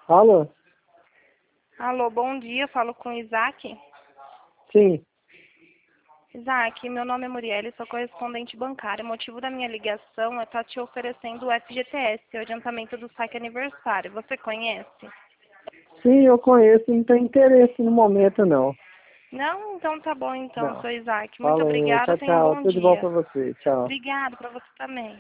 Alô? Alô, bom dia, falo com o Isaac. Sim. Isaac, meu nome é Murielle, sou correspondente bancária. O motivo da minha ligação é estar te oferecendo o FGTS, o adiantamento do saque aniversário. Você conhece? Sim, eu conheço, não tem interesse no momento, não. Não? Então tá bom, então, Não. seu Isaac. Muito Falou, obrigada, tchau, tenha um tchau. bom Tudo de bom dia. pra você. Tchau. Obrigado para você também.